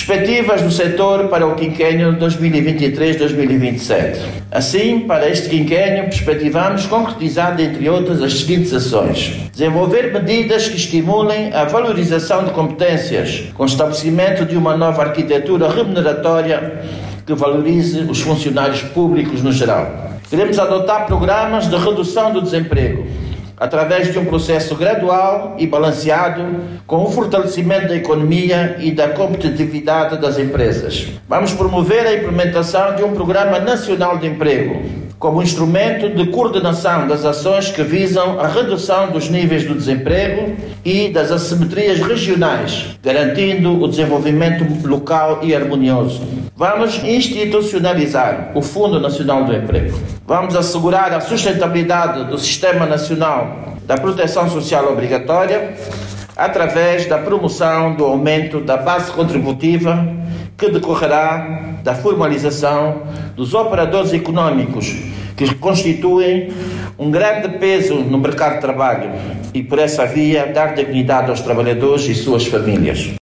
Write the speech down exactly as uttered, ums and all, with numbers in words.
Perspectivas do setor para o quinquênio dois mil e vinte e três a dois mil e vinte e sete. Assim, para este quinquênio, perspectivamos concretizar, entre outras, as seguintes ações. Desenvolver medidas que estimulem a valorização de competências, com estabelecimento de uma nova arquitetura remuneratória que valorize os funcionários públicos no geral. Queremos adotar programas de redução do desemprego, através de um processo gradual e balanceado, com o fortalecimento da economia e da competitividade das empresas. Vamos promover a implementação de um Programa Nacional de Emprego, como instrumento de coordenação das ações que visam a redução dos níveis do desemprego e das assimetrias regionais, garantindo o desenvolvimento local e harmonioso. Vamos institucionalizar o Fundo Nacional do Emprego. Vamos assegurar a sustentabilidade do Sistema Nacional da Proteção Social Obrigatória através da promoção do aumento da base contributiva, que decorrerá da formalização dos operadores econômicos que constituem um grande peso no mercado de trabalho e, por essa via, dar dignidade aos trabalhadores e suas famílias.